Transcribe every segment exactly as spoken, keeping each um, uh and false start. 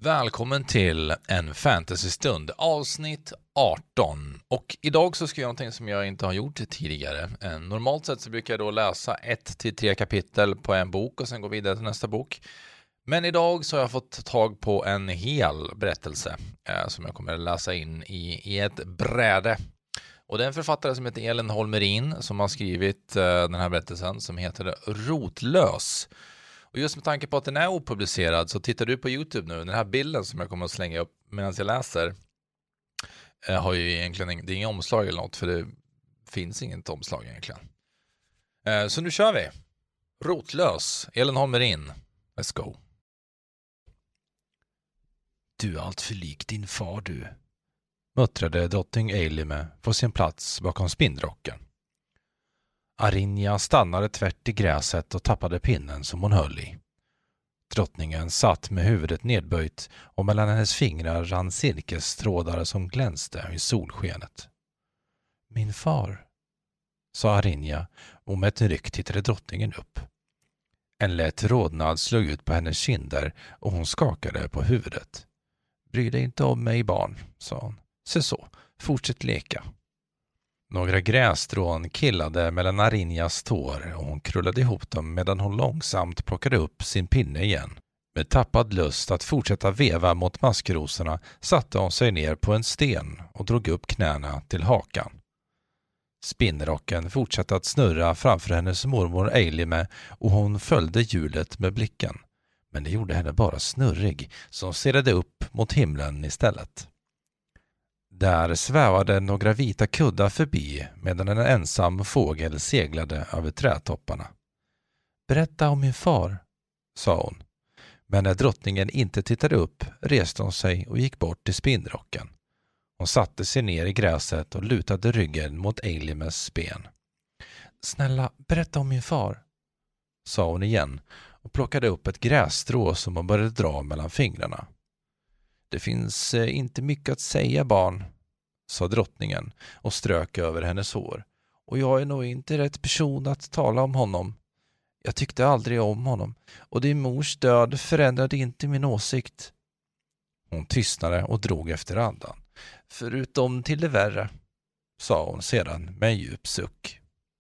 Välkommen till en fantasystund, avsnitt arton. Och idag så ska jag göra någonting som jag inte har gjort tidigare. Normalt sett så brukar jag då läsa ett till tre kapitel på en bok och sen gå vidare till nästa bok. Men idag så har jag fått tag på en hel berättelse eh, som jag kommer att läsa in i, i ett bräde. Och det är en författare som heter Elin Holmerin som har skrivit eh, den här berättelsen som heter Rotlös. Och just med tanke på att den är opublicerad så tittar du på YouTube nu. Den här bilden som jag kommer att slänga upp medan jag läser eh, har ju egentligen det är ingen omslag eller något, för det finns inget omslag egentligen. Eh, så nu kör vi. Rotlös, Elin Holmerin. Let's go. Du är allt för lik din far, du. Muttrade drottning Eilime på sin plats bakom spindrocken. Arinja stannade tvärt i gräset och tappade pinnen som hon höll i. Drottningen satt med huvudet nedböjt och mellan hennes fingrar rann silkestrådar som glänste i solskenet. Min far, sa Arinja och med ett ryck tittade drottningen upp. En lätt rodnad slog ut på hennes kinder och hon skakade på huvudet. Bry dig inte om mig, barn, sa hon. Se så, fortsätt leka. Några grässtrån killade mellan Arinjas tår och hon krullade ihop dem medan hon långsamt plockade upp sin pinne igen. Med tappad lust att fortsätta veva mot maskrosorna satte hon sig ner på en sten och drog upp knäna till hakan. Spinnrocken fortsatte att snurra framför hennes mormor Eilime och hon följde hjulet med blicken. Men det gjorde henne bara snurrig, så hon stirrade upp mot himlen istället. Där svävade några vita kuddar förbi medan en ensam fågel seglade över trädtopparna. Berätta om min far, sa hon. Men när drottningen inte tittade upp reste hon sig och gick bort till spinnrocken. Hon satte sig ner i gräset och lutade ryggen mot Eilimes ben. Snälla, berätta om min far, sa hon igen och plockade upp ett grässtrå som hon började dra mellan fingrarna. Det finns eh, inte mycket att säga, barn, sa drottningen och strök över hennes hår. Och jag är nog inte rätt person att tala om honom. Jag tyckte aldrig om honom och din mors död förändrade inte min åsikt. Hon tystnade och drog efter andan. Förutom till det värre, sa hon sedan med en djup suck.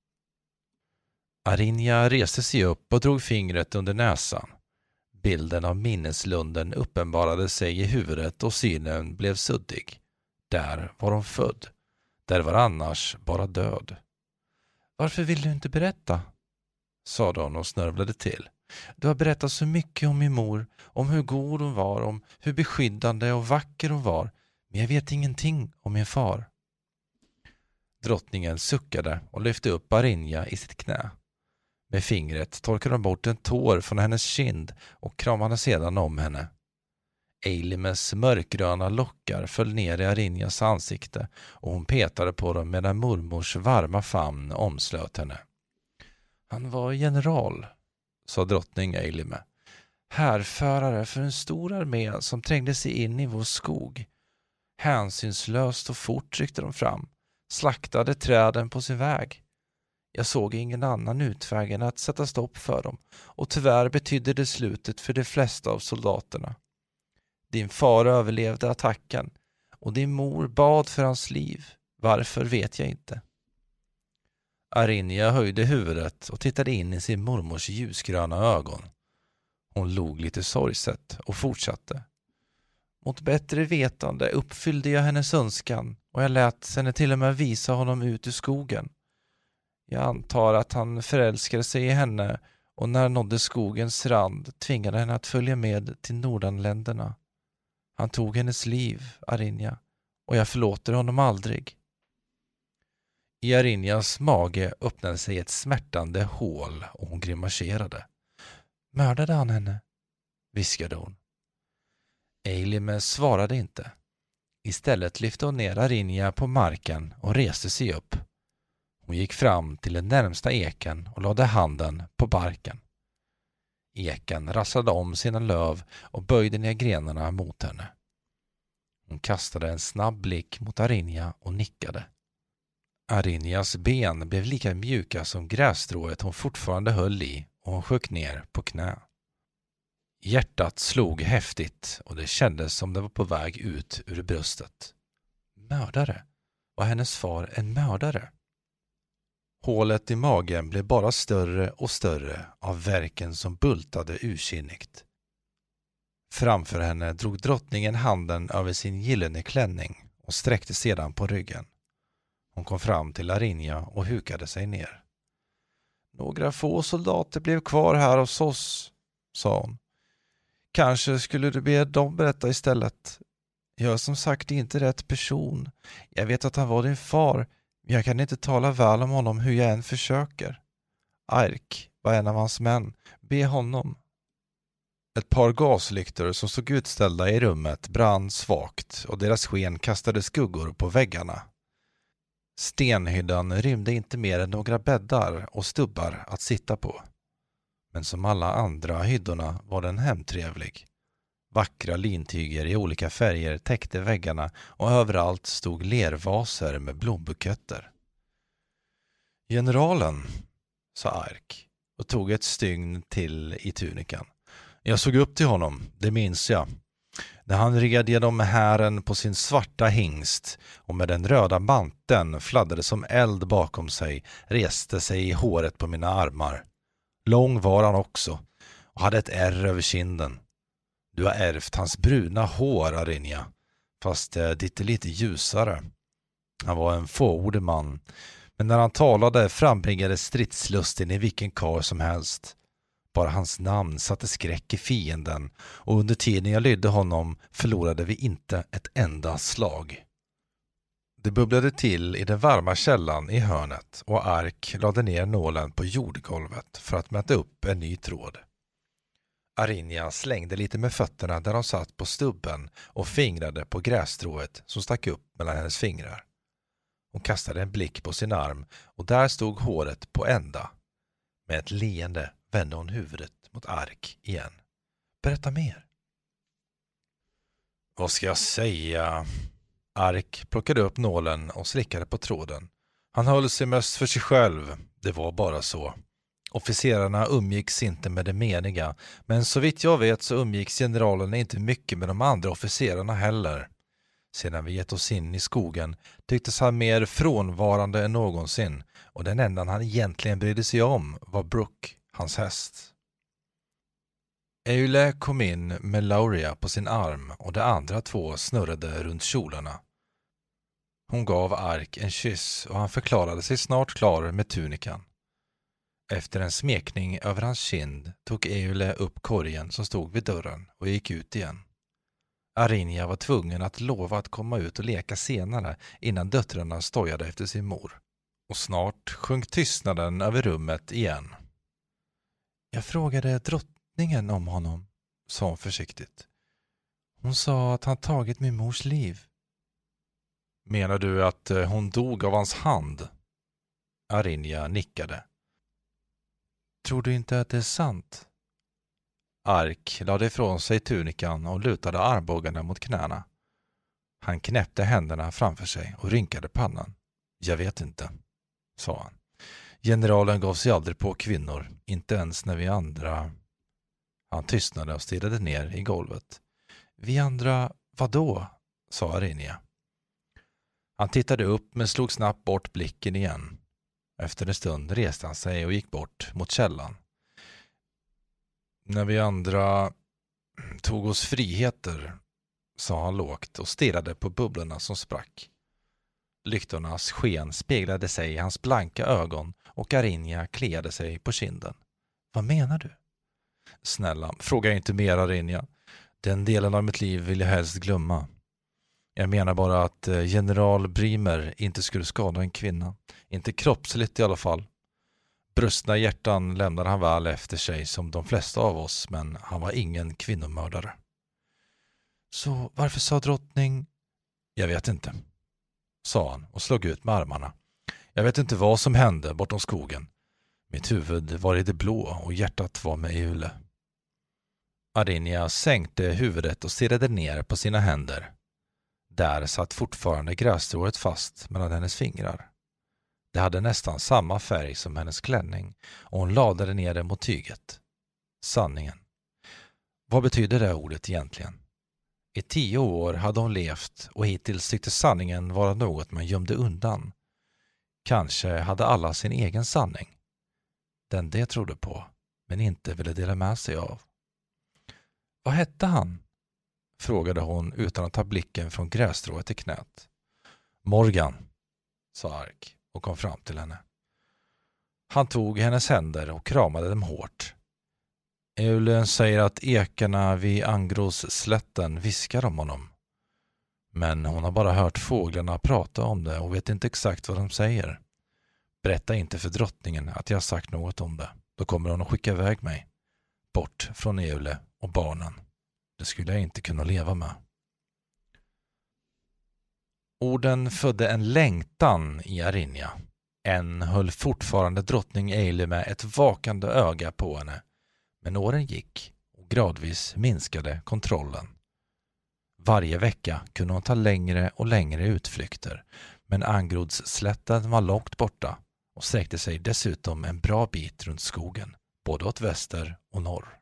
Arinja reste sig upp och drog fingret under näsan. Bilden av minneslunden uppenbarade sig i huvudet och synen blev suddig. Där var hon född. Där var annars bara död. Varför vill du inte berätta? Sade hon och snörvlade till. Du har berättat så mycket om min mor, om hur god hon var, om hur beskyddande och vacker hon var. Men jag vet ingenting om min far. Drottningen suckade och lyfte upp Arinja i sitt knä. Med fingret torkade hon bort en tår från hennes kind och kramade sedan om henne. Eilimes mörkgröna lockar föll ner i Arinjas ansikte och hon petade på dem medan mormors varma famn omslöt henne. Han var general, sa drottning Eilime. Härförare för en stor armé som trängde sig in i vår skog. Hänsynslöst och fort ryckte de fram, slaktade träden på sin väg. Jag såg ingen annan utväg än att sätta stopp för dem och tyvärr betydde det slutet för de flesta av soldaterna. Din far överlevde attacken och din mor bad för hans liv. Varför vet jag inte. Arinja höjde huvudet och tittade in i sin mormors ljusgröna ögon. Hon log lite sorgset och fortsatte. Mot bättre vetande uppfyllde jag hennes önskan och jag lät henne till och med visa honom ut ur skogen. Jag antar att han förälskade sig i henne och när han nådde skogens rand tvingade henne att följa med till Nordanländerna. Han tog hennes liv, Arinja, och jag förlåter honom aldrig. I Arinjas mage öppnade sig ett smärtande hål och hon grimaserade. Mördade han henne? Viskade hon. Eilime svarade inte. Istället lyfte hon ner Arinja på marken och reste sig upp. Hon gick fram till den närmsta eken och lade handen på barken. Eken rasslade om sina löv och böjde ner grenarna mot henne. Hon kastade en snabb blick mot Arinja och nickade. Arinjas ben blev lika mjuka som grässtrået hon fortfarande höll i och hon sjönk ner på knä. Hjärtat slog häftigt och det kändes som det var på väg ut ur bröstet. Mördare? Var hennes far en mördare? Hålet i magen blev bara större och större av värken som bultade ursinnigt. Framför henne drog drottningen handen över sin gyllene klänning och sträckte sedan på ryggen. Hon kom fram till Arinja och hukade sig ner. Några få soldater blev kvar här hos oss, sa hon. Kanske skulle du be dem berätta istället. Jag är som sagt inte rätt person. Jag vet att han var din far, men jag kan inte tala väl om honom hur jag än försöker. Ark var en av hans män. Be honom. Ett par gaslyktor som stod utställda i rummet brann svagt och deras sken kastade skuggor på väggarna. Stenhyddan rymde inte mer än några bäddar och stubbar att sitta på. Men som alla andra hyddorna var den hemtrevlig. Vackra lintyger i olika färger täckte väggarna och överallt stod lervaser med blombuketter. Generalen, sa Ark och tog ett stygn till i tunikan. Jag såg upp till honom, det minns jag. När han red genom hären på sin svarta hingst och med den röda manteln fladdrade som eld bakom sig reste sig i håret på mina armar. Lång var han också och hade ett ärr över kinden. Du har ärvt hans bruna hår, Arinja, fast ditt är lite ljusare. Han var en fåordig man, men när han talade frambringade stridslusten i vilken karl som helst. Bara hans namn satte skräck i fienden och under tiden jag lydde honom förlorade vi inte ett enda slag. Det bubblade till i den varma källan i hörnet och Ark lade ner nålen på jordgolvet för att mäta upp en ny tråd. Arinja slängde lite med fötterna där hon satt på stubben och fingrade på grässtrået som stack upp mellan hennes fingrar. Hon kastade en blick på sin arm och där stod håret på ända. Med ett leende vände hon huvudet mot Ark igen. Berätta mer. Vad ska jag säga? Ark plockade upp nålen och slickade på tråden. Han höll sig mest för sig själv. Det var bara så. Officerarna umgicks inte med det meniga, men så vitt jag vet så umgicks generalen inte mycket med de andra officerarna heller. Sedan vi gett oss in i skogen tycktes han mer frånvarande än någonsin och den enda han egentligen brydde sig om var Brooke, hans häst. Eyle kom in med Lauria på sin arm och de andra två snurrade runt kjolarna. Hon gav Ark en kyss och han förklarade sig snart klar med tunikan. Efter en smekning över hans kind tog Eyle upp korgen som stod vid dörren och gick ut igen. Arinja var tvungen att lova att komma ut och leka senare innan döttrarna stojade efter sin mor. Och snart sjönk tystnaden över rummet igen. Jag frågade drottningen om honom, sa hon försiktigt. Hon sa att han tagit min mors liv. Menar du att hon dog av hans hand? Arinja nickade. Tror du inte att det är sant? Ark lade ifrån sig tunikan och lutade armbågarna mot knäna. Han knäppte händerna framför sig och rynkade pannan. Jag vet inte, sa han. Generalen gav sig aldrig på kvinnor, inte ens när vi andra... Han tystnade och stirrade ner i golvet. Vi andra, vadå? Sa Arinja. Han tittade upp men slog snabbt bort blicken igen. Efter en stund reste han sig och gick bort mot källan. När vi andra tog oss friheter, sa han lågt och stirrade på bubblorna som sprack. Lyktornas sken speglade sig i hans blanka ögon och Arinja kliade sig på kinden. Vad menar du? Snälla, fråga inte mer, Arinja. Den delen av mitt liv vill jag helst glömma. Jag menar bara att general Brimer inte skulle skada en kvinna. Inte kroppsligt i alla fall. Brustna hjärtan lämnade han väl efter sig som de flesta av oss, men han var ingen kvinnomördare. Så varför sa drottning? Jag vet inte, sa han och slog ut med armarna. Jag vet inte vad som hände bortom skogen. Mitt huvud var i det blå och hjärtat var med Eyle. Arinja sänkte huvudet och stirrade ner på sina händer. Där satt fortfarande grässtrået fast mellan hennes fingrar. Det hade nästan samma färg som hennes klänning och hon lade ner det mot tyget. Sanningen. Vad betyder det ordet egentligen? I tio år hade hon levt och hittills tyckte sanningen vara något man gömde undan. Kanske hade alla sin egen sanning. Den det trodde på, men inte ville dela med sig av. Vad hette han? Frågade hon utan att ta blicken från grässtrået i knät. Morgan, sa Ark och kom fram till henne. Han tog hennes händer och kramade dem hårt. Eulen säger att ekarna vid Angros slätten viskar om honom. Men hon har bara hört fåglarna prata om det och vet inte exakt vad de säger. Berätta inte för drottningen att jag har sagt något om det. Då kommer hon att skicka iväg mig. Bort från Eule och barnen. Det skulle jag inte kunna leva med. Orden födde en längtan i Arinja. En höll fortfarande drottning Eile med ett vakande öga på henne. Men åren gick och gradvis minskade kontrollen. Varje vecka kunde hon ta längre och längre utflykter, men Angrodsslätten var långt borta och sträckte sig dessutom en bra bit runt skogen, både åt väster och norr.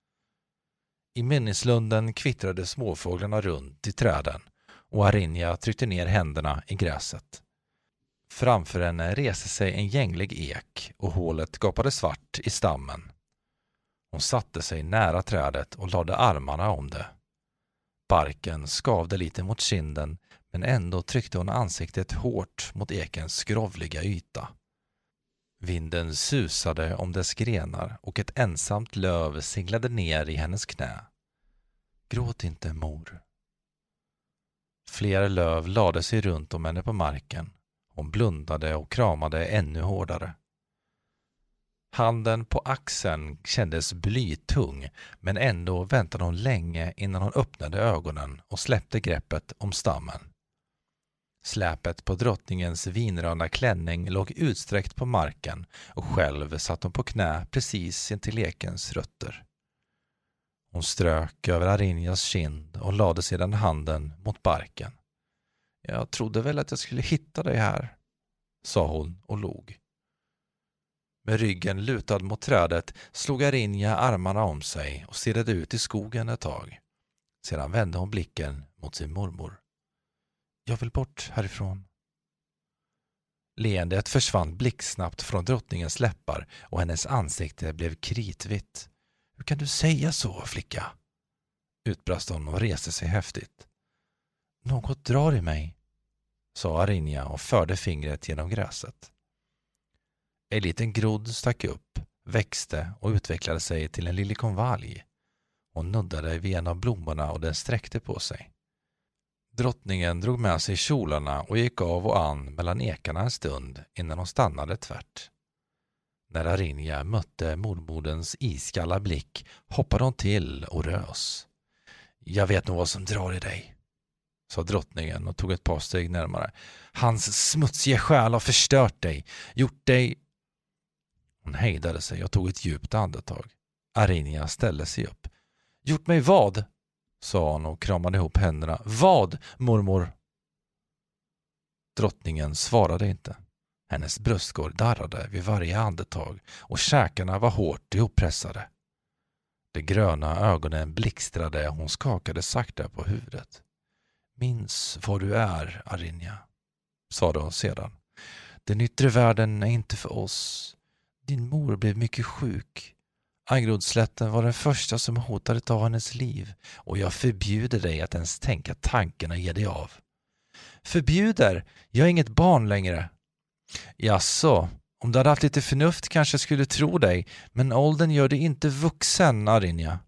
I minneslunden kvittrade småfåglarna runt i träden och Arinja tryckte ner händerna i gräset. Framför henne reste sig en gänglig ek och hålet gapade svart i stammen. Hon satte sig nära trädet och lade armarna om det. Barken skavde lite mot kinden, men ändå tryckte hon ansiktet hårt mot ekens skrovliga yta. Vinden susade om dess grenar och ett ensamt löv singlade ner i hennes knä. Gråt inte, mor. Flera löv lade sig runt om henne på marken. Hon blundade och kramade ännu hårdare. Handen på axeln kändes blytung, men ändå väntade hon länge innan hon öppnade ögonen och släppte greppet om stammen. Släpet på drottningens vinröda klänning låg utsträckt på marken och själv satt hon på knä precis intill lekens rötter. Hon strök över Arinjas kind och lade sedan handen mot barken. Jag trodde väl att jag skulle hitta dig här, sa hon och log. Med ryggen lutad mot trädet slog Arinja armarna om sig och stirrade ut i skogen ett tag. Sedan vände hon blicken mot sin mormor. Jag vill bort härifrån. Leendet försvann blixtsnabbt från drottningens läppar och hennes ansikte blev kritvitt. Hur kan du säga så, flicka? Utbrast hon och reste sig häftigt. Något drar i mig, sa Arinja och förde fingret genom gräset. En liten grodd stack upp, växte och utvecklade sig till en liljekonvalj. Hon nuddade vid en av blommorna och den sträckte på sig. Drottningen drog med sig kjolarna och gick av och an mellan ekarna en stund innan hon stannade tvärt. När Arinja mötte mormodens iskalla blick hoppade hon till och rös. Jag vet nog vad som drar i dig, sa drottningen och tog ett par steg närmare. Hans smutsiga själ har förstört dig, gjort dig... Hon hejdade sig och tog ett djupt andetag. Arinja ställde sig upp. Gjort mig vad? Sa hon och kramade ihop händerna. Vad, mormor? Drottningen svarade inte. Hennes bröstkorg darrade vid varje andetag och käkarna var hårt ihoppressade. De gröna ögonen blixtrade och hon skakade sakta på huvudet. Minns vad du är, Arinja, sade hon sedan. Den yttre världen är inte för oss. Din mor blev mycket sjuk. Angrodsslätten var den första som hotade ta hennes liv och jag förbjuder dig att ens tänka tanken att ge dig av. Förbjuder? Jag är inget barn längre. Jaså, om du hade haft lite förnuft kanske jag skulle tro dig, men åldern gör dig inte vuxen, Arinja.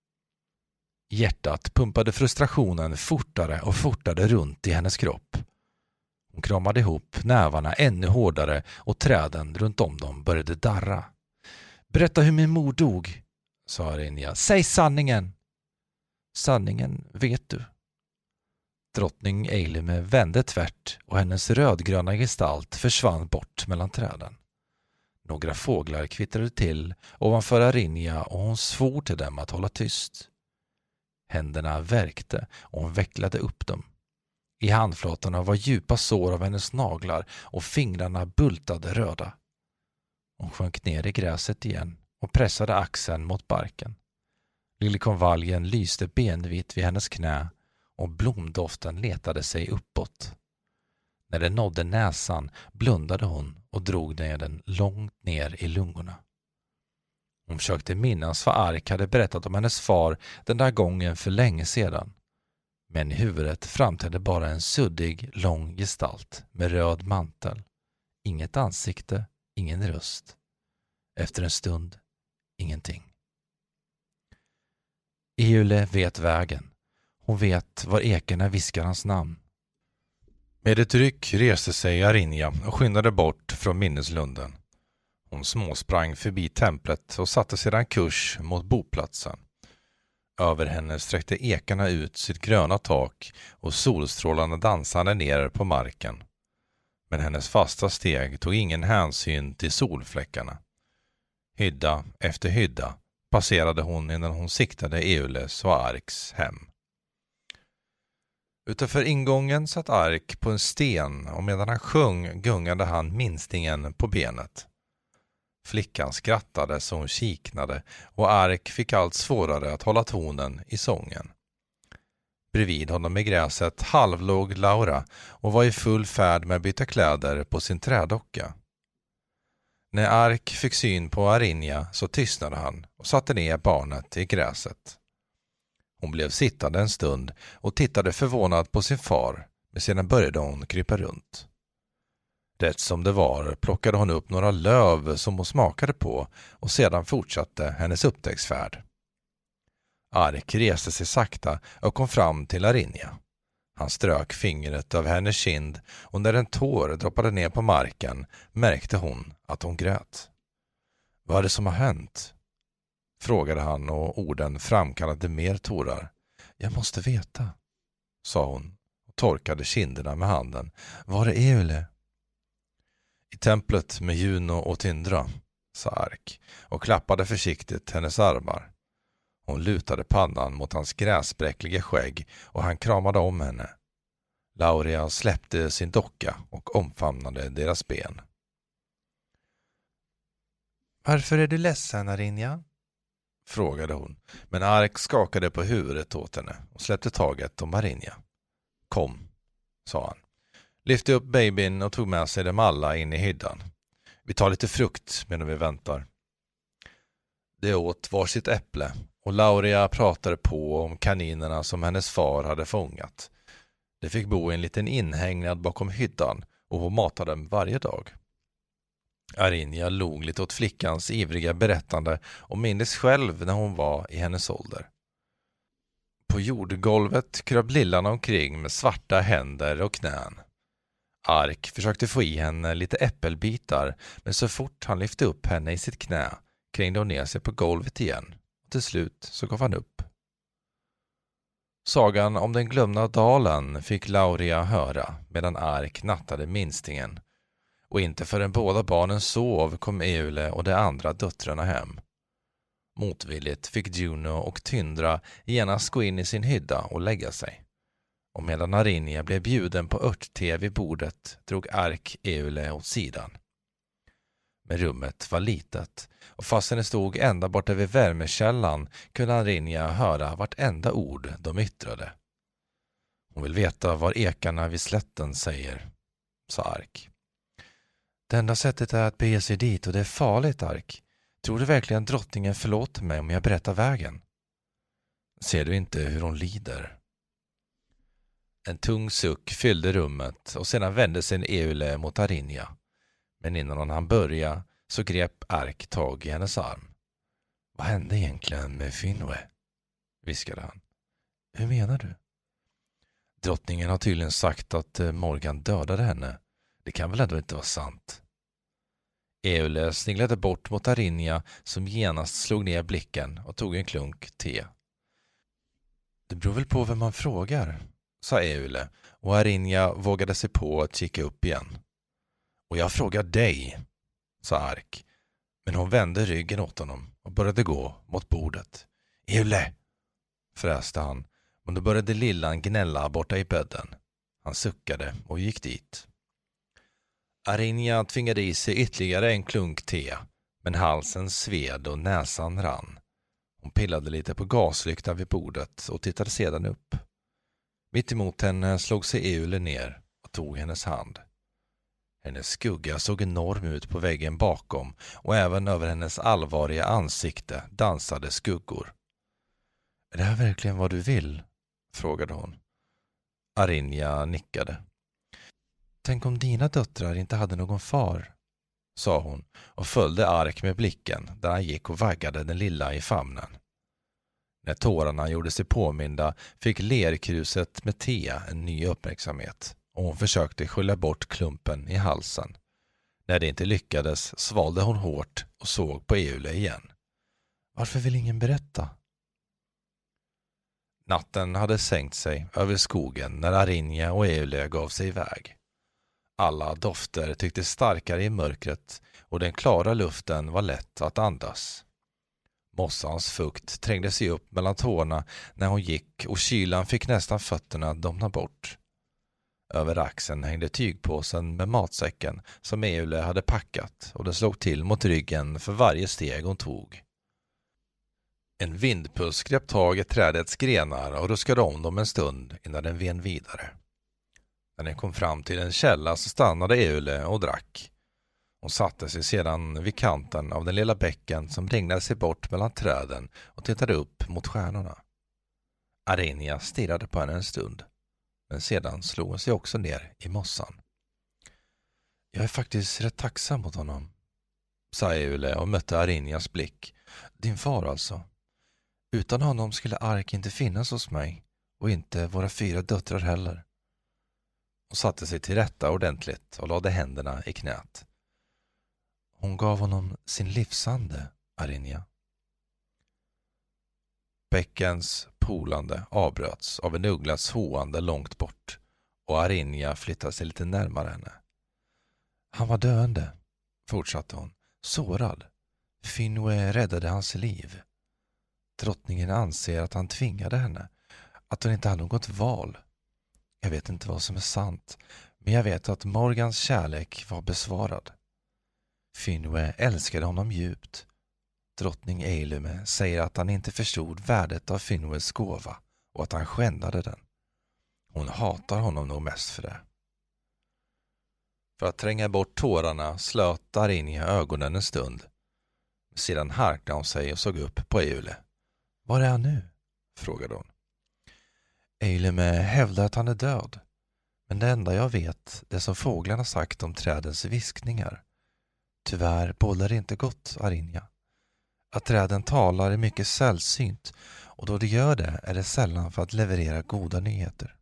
Hjärtat pumpade frustrationen fortare och fortare runt i hennes kropp. Hon kramade ihop nävarna ännu hårdare och träden runt om dem började darra. Berätta hur min mor dog, sa Arinja. Säg sanningen. Sanningen vet du. Drottning Eilime vände tvärt och hennes rödgröna gestalt försvann bort mellan träden. Några fåglar kvittrade till ovanför Arinja och hon svor till dem att hålla tyst. Händerna värkte och hon vecklade upp dem. I handflatorna var djupa sår av hennes naglar och fingrarna bultade röda. Hon sjönk ner i gräset igen och pressade axeln mot barken. Liljekonvaljen lyste benvitt vid hennes knä och blomdoften letade sig uppåt. När den nådde näsan blundade hon och drog ner den långt ner i lungorna. Hon försökte minnas vad Ark hade berättat om hennes far den där gången för länge sedan. Men i huvudet framträdde bara en suddig, lång gestalt med röd mantel. Inget ansikte, ingen röst. Efter en stund, ingenting. Eule vet vägen. Hon vet var ekerna viskar hans namn. Med ett ryck reste sig Arinja och skyndade bort från minneslunden. Hon småsprang förbi templet och satte sedan kurs mot boplatsen. Över henne sträckte ekarna ut sitt gröna tak och solstrålarna dansade ner på marken. Men hennes fasta steg tog ingen hänsyn till solfläckarna. Hydda efter hydda passerade hon innan hon siktade Eules och Arks hem. Utanför ingången satt Ark på en sten och medan han sjöng gungade han minstingen på benet. Flickan skrattade så hon kiknade och Ark fick allt svårare att hålla tonen i sången. Bredvid honom i gräset halvlåg Laura och var i full färd med att byta kläder på sin trädocka. När Ark fick syn på Arinja så tystnade han och satte ner barnet i gräset. Hon blev sittande en stund och tittade förvånad på sin far, men sedan började hon krypa runt. Rätt som det var plockade hon upp några löv som hon smakade på och sedan fortsatte hennes upptäcktsfärd. Ark reste sig sakta och kom fram till Arinja. Han strök fingret över hennes kind och när en tår droppade ner på marken märkte hon att hon grät. Vad är det som har hänt? Frågade han och orden framkallade mer tårar. Jag måste veta, sa hon och torkade kinderna med handen. Var är Eule? I templet med Juno och Tyndra, sa Ark och klappade försiktigt hennes armar. Hon lutade pannan mot hans gräsbräckliga skägg och han kramade om henne. Lauria släppte sin docka och omfamnade deras ben. Varför är du ledsen, Arinja? Frågade hon, men Ark skakade på huvudet åt henne och släppte taget om Arinja. Kom, sa han. Lyfte upp babyn och tog med sig dem alla in i hyddan. Vi tar lite frukt medan vi väntar. De åt varsitt äpple och Lauria pratade på om kaninerna som hennes far hade fångat. De fick bo i en liten inhägnad bakom hyddan och hon matade dem varje dag. Arinja log lite åt flickans ivriga berättande och mindes själv när hon var i hennes ålder. På jordgolvet kröp lillan omkring med svarta händer och knän. Ark försökte få i henne lite äppelbitar, men så fort han lyfte upp henne i sitt knä krängde hon ner sig på golvet igen. Och till slut så gav han upp. Sagan om den glömda dalen fick Lauria höra medan Ark nattade minstingen. Och inte förrän båda barnen sov kom Eule och de andra döttrarna hem. Motvilligt fick Juno och Tyndra genast gå in i sin hydda och lägga sig. Och medan Arinja blev bjuden på örtte vid bordet drog Ark Eule åt sidan. Men rummet var litet och fastän det stod ända borta vid värmekällan kunde Arinja höra vartenda ord de yttrade. Hon vill veta vad ekarna vid slätten säger, sa Ark. Det enda sättet är att bege sig dit och det är farligt, Ark. Tror du verkligen drottningen förlåter mig om jag berättar vägen? Ser du inte hur hon lider? En tung suck fyllde rummet och sedan vände sig Eule mot Arinja. Men innan han började så grep Ark tag i hennes arm. Vad hände egentligen med Finwë? Viskade han. Hur menar du? Drottningen har tydligen sagt att Morgan dödade henne. Det kan väl ändå inte vara sant? Eule sniglade bort mot Arinja som genast slog ner blicken och tog en klunk te. Det beror väl på vem man frågar, sa Eule och Arinja vågade sig på att kika upp igen. Och jag frågar dig, sa Ark, men hon vände ryggen åt honom och började gå mot bordet. Eule, fräste han, men då började lillan gnälla borta i bädden. Han suckade och gick dit. Arinja tvingade i sig ytterligare en klunk te, men halsen sved och näsan rann. Hon pillade lite på gaslyktan vid bordet och tittade sedan upp. Mitt emot henne slog sig Eule ner och tog hennes hand. Hennes skugga såg enorm ut på väggen bakom och även över hennes allvarliga ansikte dansade skuggor. Är det här verkligen vad du vill? Frågade hon. Arinja nickade. Tänk om dina döttrar inte hade någon far, sa hon och följde Ark med blicken där han gick och vaggade den lilla i famnen. När tårarna gjorde sig påminda fick lerkruset med te en ny uppmärksamhet och hon försökte skölja bort klumpen i halsen. När det inte lyckades svalde hon hårt och såg på Eule igen. Varför vill ingen berätta? Natten hade sänkt sig över skogen när Arinja och Eule gav sig iväg. Alla dofter tycktes starkare i mörkret och den klara luften var lätt att andas. Mossans fukt trängde sig upp mellan tårna när hon gick och kylan fick nästan fötterna att domna bort. Över axeln hängde tygpåsen med matsäcken som Eule hade packat och det slog till mot ryggen för varje steg hon tog. En vindpuss grep tag i trädets grenar och ruskade om dem en stund innan den ven vidare. När den kom fram till en källa så stannade Eule och drack. Hon satte sig sedan vid kanten av den lilla bäcken som ringlade sig bort mellan träden och tittade upp mot stjärnorna. Arinja stirrade på henne en stund, men sedan slog hon sig också ner i mossan. Jag är faktiskt rätt tacksam mot honom, sa Eule och mötte Arinjas blick. Din far alltså. Utan honom skulle Ark inte finnas hos mig och inte våra fyra döttrar heller. Hon satte sig till rätta ordentligt och lade händerna i knät. Hon gav honom sin livsande, Arinja. Bäckens polande avbröts av en ugglas hoande långt bort och Arinja flyttade sig lite närmare henne. Han var döende, fortsatte hon, sårad. Finwë räddade hans liv. Drottningen anser att han tvingade henne, att hon inte hade något val. Jag vet inte vad som är sant, men jag vet att Morgans kärlek var besvarad. Finwë älskade honom djupt. Drottning Eilime säger att han inte förstod värdet av Finwës gåva och att han skändade den. Hon hatar honom nog mest för det. För att tränga bort tårarna slöt Arinja ögonen en stund. Sedan harknade hon sig och såg upp på Eule. Var är han nu? Frågade hon. Eilime hävdar att han är död. Men det enda jag vet är som fåglarna sagt om trädens viskningar. Tyvärr bådar det inte gott, Arinja. Att träden talar är mycket sällsynt och då det gör det är det sällan för att leverera goda nyheter.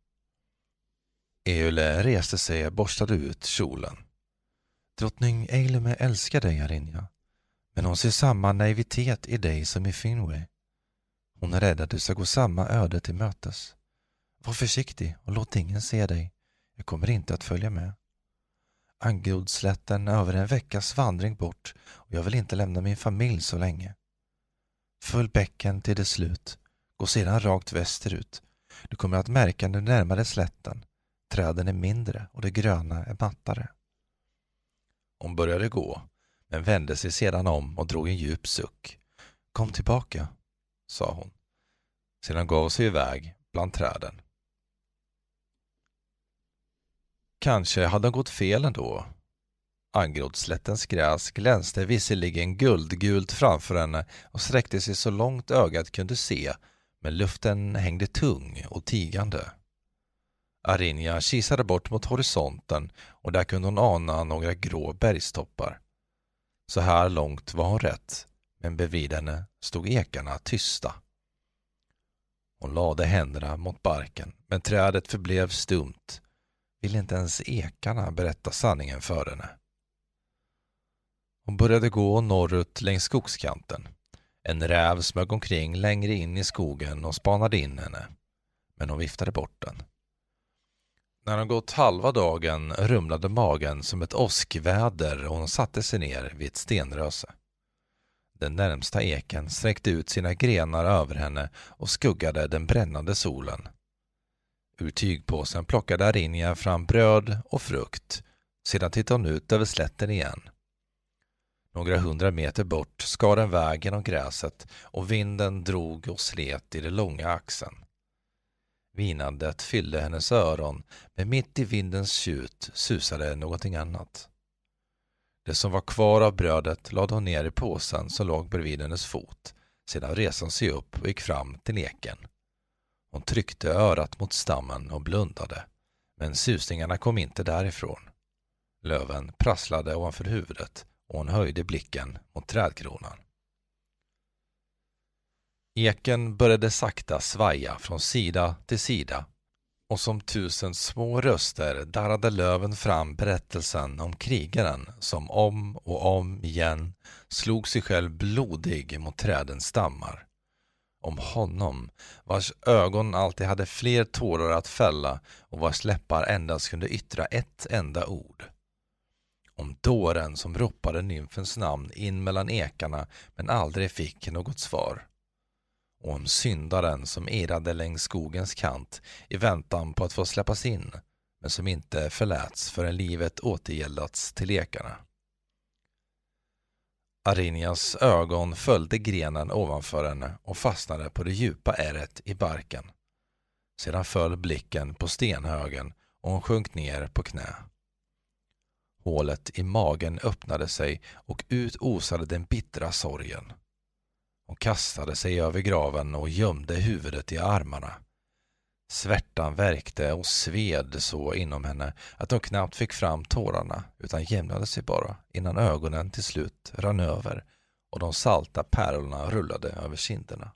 Eule reste sig och borstade ut kjolen. Drottning Eilime älskar dig, Arinja. Men hon ser samma naivitet i dig som i Finwë. Hon är rädd att du ska gå samma öde till mötes. Var försiktig och låt ingen se dig. Jag kommer inte att följa med. Angodslätten är över en veckas vandring bort och jag vill inte lämna min familj så länge. Följ bäcken till det slut. Gå sedan rakt västerut. Du kommer att märka när du närmar dig slätten. Träden är mindre och det gröna är mattare. Hon började gå, men vände sig sedan om och drog en djup suck. Kom tillbaka, sa hon. Sedan gav sig iväg bland träden. Kanske hade hon gått fel ändå. Angrodslättens gräs glänste visserligen guldgult framför henne och sträckte sig så långt ögat kunde se, men luften hängde tung och tigande. Arinja kisade bort mot horisonten och där kunde hon ana några grå bergstoppar. Så här långt var hon rätt, men bredvid henne stod ekarna tysta. Hon lade händerna mot barken, men trädet förblev stumt. Ville inte ens ekarna berätta sanningen för henne. Hon började gå norrut längs skogskanten. En räv smög omkring längre in i skogen och spanade in henne, men hon viftade bort den. När hon gått halva dagen rumlade magen som ett åskväder och hon satte sig ner vid ett stenröse. Den närmsta eken sträckte ut sina grenar över henne och skuggade den brännande solen. Ur tygpåsen plockade Arinja fram bröd och frukt. Sedan tittade hon ut över slätten igen. Några hundra meter bort skar en väg genom gräset och vinden drog och slet i det långa axeln. Vinandet fyllde hennes öron, men mitt i vindens tjut susade någonting annat. Det som var kvar av brödet lade hon ner i påsen som låg bredvid hennes fot. Sedan reste hon sig upp och gick fram till eken. Hon tryckte örat mot stammen och blundade, men susningarna kom inte därifrån. Löven prasslade ovanför huvudet och hon höjde blicken mot trädkronan. Eken började sakta svaja från sida till sida, och som tusen små röster darrade löven fram berättelsen om krigaren som om och om igen slog sig själv blodig mot trädens stammar. Om honom vars ögon alltid hade fler tårar att fälla och vars läppar endast kunde yttra ett enda ord. Om dåren som ropade nymfens namn in mellan ekarna men aldrig fick något svar. Och om syndaren som irrade längs skogens kant i väntan på att få släppas in, men som inte förläts förrän livet återgäldats till ekarna. Arinias ögon följde grenen ovanför henne och fastnade på det djupa ärret i barken. Sedan föll blicken på stenhögen och hon sjönk ner på knä. Hålet i magen öppnade sig och ut osade den bittra sorgen. Hon kastade sig över graven och gömde huvudet i armarna. Svärtan värkte och sved så inom henne att hon knappt fick fram tårarna utan jämnade sig bara innan ögonen till slut rann över och de salta pärlorna rullade över kinderna.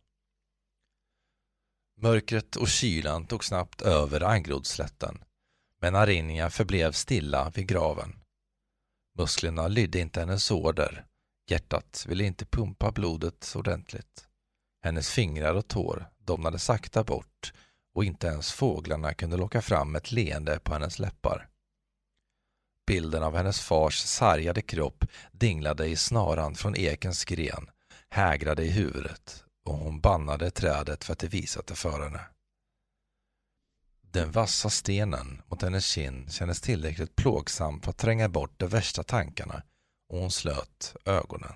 Mörkret och kylan tog snabbt över Angrodslätten, men Arinia förblev stilla vid graven. Musklerna lydde inte hennes order. Hjärtat ville inte pumpa blodet ordentligt. Hennes fingrar och tår domnade sakta bort och inte ens fåglarna kunde locka fram ett leende på hennes läppar. Bilden av hennes fars sargade kropp dinglade i snaran från ekens gren, hägrade i huvudet och hon bannade trädet för att det visat det för henne. Den vassa stenen mot hennes kind kändes tillräckligt plågsam för att tränga bort de värsta tankarna och hon slöt ögonen.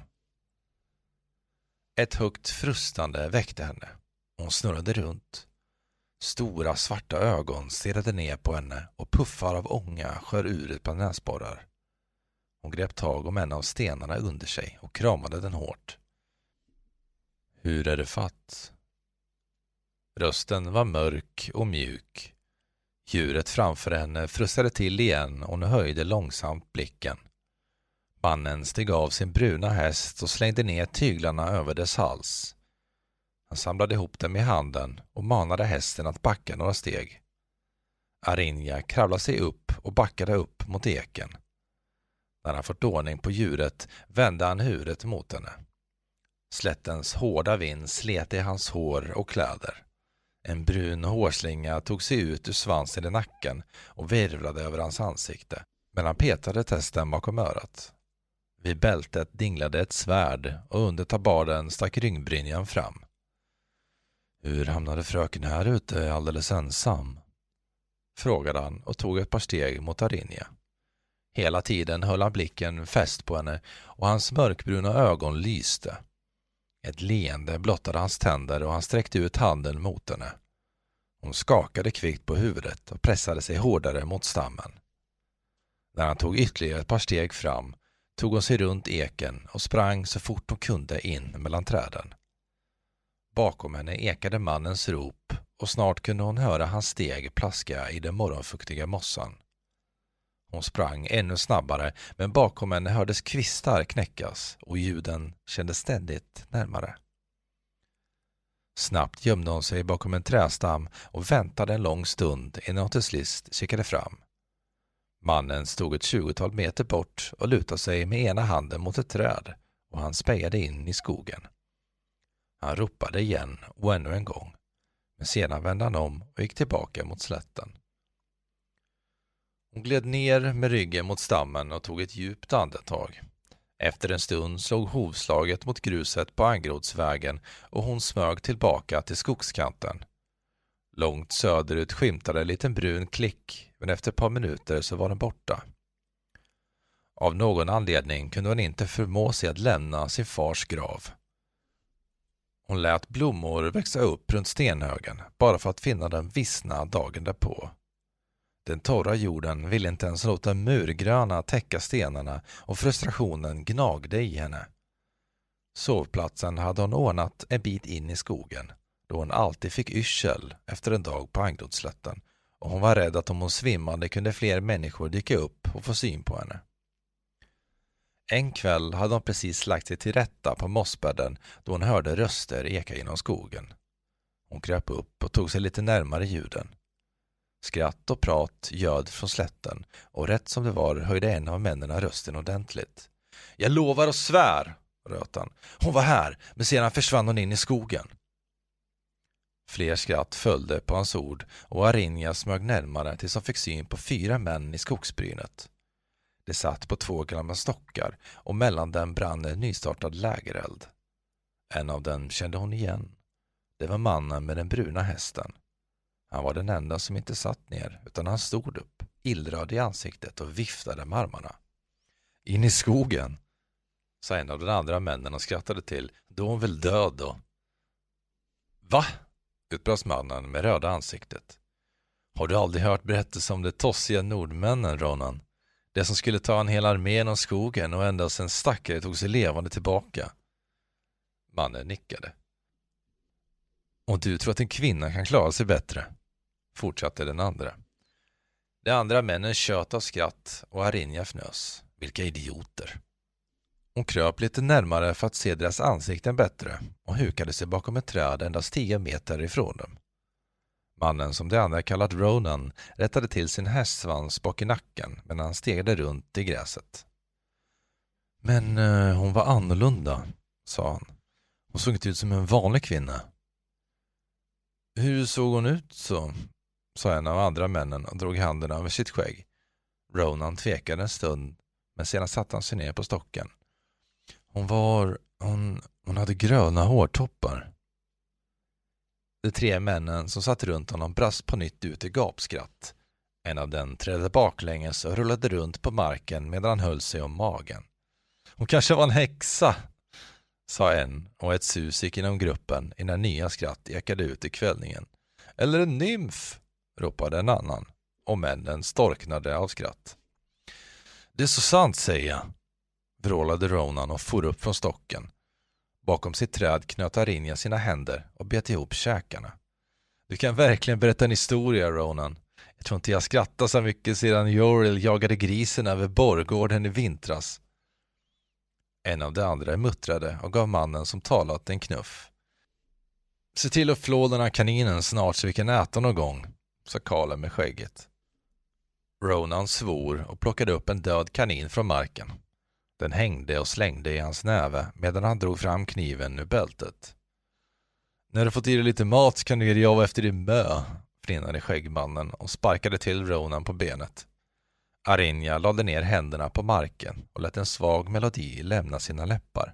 Ett högt frustande väckte henne och hon snurrade runt. Stora svarta ögon stirrade ner på henne och puffar av ånga skör ur ett par näsborrar. Hon grep tag om en av stenarna under sig och kramade den hårt. Hur är det fatt? Rösten var mörk och mjuk. Djuret framför henne frustade till igen och hon höjde långsamt blicken. Mannen steg av sin bruna häst och slängde ner tyglarna över dess hals. Han samlade ihop dem i handen och manade hästen att backa några steg. Arinia kravlade sig upp och backade upp mot eken. När han fått ordning på djuret vände han huvudet mot henne. Slättens hårda vind slet i hans hår och kläder. En brun hårslinga tog sig ut ur svansen i nacken och virvlade över hans ansikte, men han petade testen bakom örat. Vid bältet dinglade ett svärd och under tabarden stack ringbrynjan fram. Hur hamnade fröken här ute alldeles ensam? Frågade han och tog ett par steg mot Arinia. Hela tiden höll han blicken fäst på henne och hans mörkbruna ögon lyste. Ett leende blottade hans tänder och han sträckte ut handen mot henne. Hon skakade kvickt på huvudet och pressade sig hårdare mot stammen. När han tog ytterligare ett par steg fram tog hon sig runt eken och sprang så fort hon kunde in mellan träden. Bakom henne ekade mannens rop och snart kunde hon höra hans steg plaska i den morgonfuktiga mossan. Hon sprang ännu snabbare, men bakom henne hördes kvistar knäckas och ljuden kändes ständigt närmare. Snabbt gömde hon sig bakom en trästam och väntade en lång stund innan hon till sist kikade fram. Mannen stod ett tjugotal meter bort och lutade sig med ena handen mot ett träd och han spejade in i skogen. Han ropade igen och ännu en gång, men sedan vände han om och gick tillbaka mot slätten. Hon gled ner med ryggen mot stammen och tog ett djupt andetag. Efter en stund slog hovslaget mot gruset på Angrodsvägen och hon smög tillbaka till skogskanten. Långt söderut skymtade en liten brun klick, men efter ett par minuter så var den borta. Av någon anledning kunde hon inte förmå sig att lämna sin fars grav. Hon lät blommor växa upp runt stenhögen bara för att finna den vissna dagen därpå. Den torra jorden ville inte ens låta murgröna täcka stenarna och frustrationen gnagde i henne. Sovplatsen hade hon ordnat en bit in i skogen, då hon alltid fick yrsel efter en dag på Angrodslätten, och hon var rädd att om hon svimmade kunde fler människor dyka upp och få syn på henne. En kväll hade hon precis lagt sig till rätta på mossbädden då hon hörde röster eka genom skogen. Hon kröp upp och tog sig lite närmare ljuden. Skratt och prat göd från slätten, och rätt som det var höjde en av männen rösten ordentligt. Jag lovar och svär, röt han. Hon var här, men sedan försvann hon in i skogen. Fler skratt följde på hans ord, och Arinja smög närmare tills hon fick syn på fyra män i skogsbrynet. De satt på två gamla stockar, och mellan dem brann en nystartad lägereld. En av dem kände hon igen. Det var mannen med den bruna hästen. Han var den enda som inte satt ner, utan han stod upp, illröd i ansiktet och viftade med armarna. In i skogen, sa en av de andra männen och skrattade till. Då är hon väl död då? Va? Utbrast mannen med röda ansiktet. Har du aldrig hört berättelser om de tossiga nordmännen, Ronan? Det som skulle ta en hel armé genom skogen och endast en stackare tog sig levande tillbaka. Mannen nickade. Och du tror att en kvinna kan klara sig bättre? Fortsatte den andra. De andra männen tjöt av skratt och Arinja fnös. Vilka idioter. Hon kröp lite närmare för att se deras ansikten bättre och hukade sig bakom ett träd endast tio meter ifrån dem. Mannen, som de andra kallat Ronan, rättade till sin hästsvans bak i nacken medan han stegade runt i gräset. Men eh, hon var annorlunda, sa han. Hon såg inte ut som en vanlig kvinna. Hur såg hon ut så? Sa en av andra männen och drog handen över sitt skägg. Ronan tvekade en stund, men sedan satte han sig ner på stocken. Hon var... Hon, hon hade gröna hårtoppar. De tre männen som satt runt honom brast på nytt ut i gapskratt. En av dem trädde baklänges och rullade runt på marken medan han höll sig om magen. Hon kanske var en häxa, sa en, och ett sus gick inom gruppen innan nya skratt ekade ut i kvällningen. Eller en nymf, ropade en annan, och männen storknade av skratt. Det är så sant, säger jag, vrålade Ronan och for upp från stocken. Bakom sitt träd knöt Arinja sina händer och bet ihop käkarna. Du kan verkligen berätta en historia, Ronan. Jag tror inte jag skrattar så mycket sedan Joril jagade grisen över borggården i vintras. En av de andra muttrade och gav mannen som talat en knuff. Se till att flå den här kaninen snart så vi kan äta någon gång, sa Karlen med skägget. Ronan svor och plockade upp en död kanin från marken. Den hängde och slängde i hans näve medan han drog fram kniven ur bältet. När du fått i dig lite mat kan du ge dig av efter din mö, flinade skäggmannen och sparkade till Ronan på benet. Arinja lade ner händerna på marken och lät en svag melodi lämna sina läppar.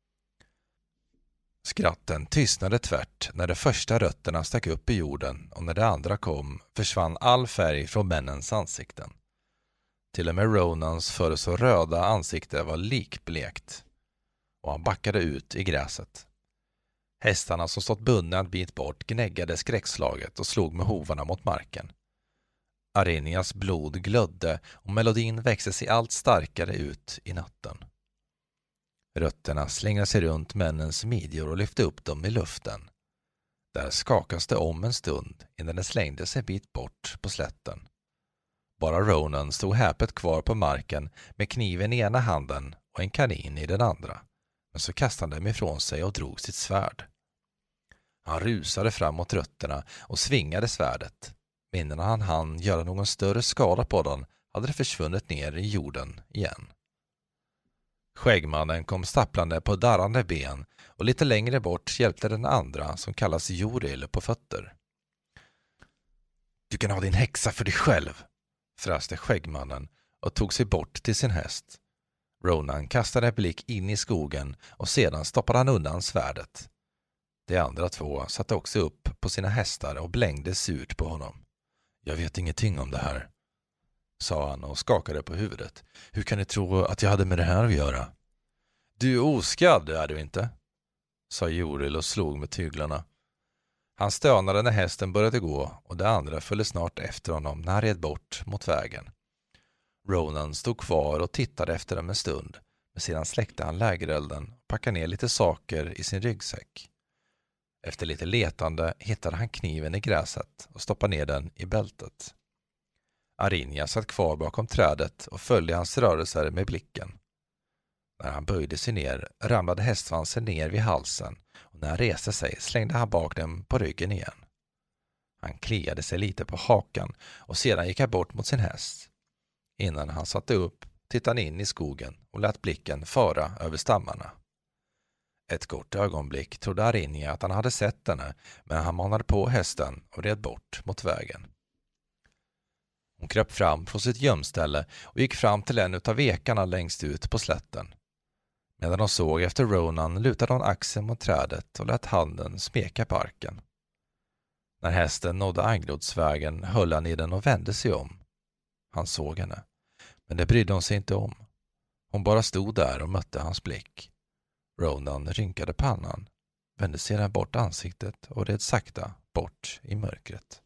Skratten tystnade tvärt när de första rötterna stack upp i jorden, och när de andra kom försvann all färg från männens ansikten. Till och med Ronans förr så röda ansikte var likblekt, och han backade ut i gräset. Hästarna som stått bundna en bit bort gnäggade skräckslaget och slog med hovarna mot marken. Arinjas blod glödde och melodin växte sig allt starkare ut i natten. Rötterna slängde sig runt männens midjor och lyfte upp dem i luften. Där skakas det om en stund innan det slängde sig bit bort på slätten. Bara Ronan stod häpet kvar på marken med kniven i ena handen och en kanin i den andra, men så kastade han ifrån sig och drog sitt svärd. Han rusade fram mot rötterna och svingade svärdet. Innan han hann göra någon större skada på den hade det försvunnit ner i jorden igen. Skäggmannen kom stapplande på darrande ben och lite längre bort hjälpte den andra som kallas Joril på fötter. Du kan ha din häxa för dig själv, fräste skäggmannen och tog sig bort till sin häst. Ronan kastade en blick in i skogen och sedan stoppade han undan svärdet. De andra två satte också upp på sina hästar och blängde surt på honom. Jag vet ingenting om det här, sa han och skakade på huvudet. Hur kan ni tro att jag hade med det här att göra? Du är oskadd, är du inte? Sa Joril och slog med tyglarna. Han stönade när hästen började gå och de andra följde snart efter honom när han red bort mot vägen. Ronan stod kvar och tittade efter dem en stund, men sedan släckte han lägerelden och packade ner lite saker i sin ryggsäck. Efter lite letande hittade han kniven i gräset och stoppade ner den i bältet. Arinja satt kvar bakom trädet och följde hans rörelser med blicken. När han böjde sig ner ramlade hästsvansen ner vid halsen och när han reste sig slängde han bak den på ryggen igen. Han kliade sig lite på hakan och sedan gick han bort mot sin häst. Innan han satte upp tittade han in i skogen och lät blicken fara över stammarna. Ett kort ögonblick trodde Arinja att han hade sett henne, men han manade på hästen och red bort mot vägen. Hon kröp fram från sitt gömställe och gick fram till en av vekarna längst ut på slätten. Medan de såg efter Ronan lutade hon axeln mot trädet och lät handen smeka parken. När hästen nådde Anglodsvägen höll han i den och vände sig om. Han såg henne, men det brydde hon sig inte om. Hon bara stod där och mötte hans blick. Ronan rynkade pannan, vände sedan bort ansiktet och red sakta bort i mörkret.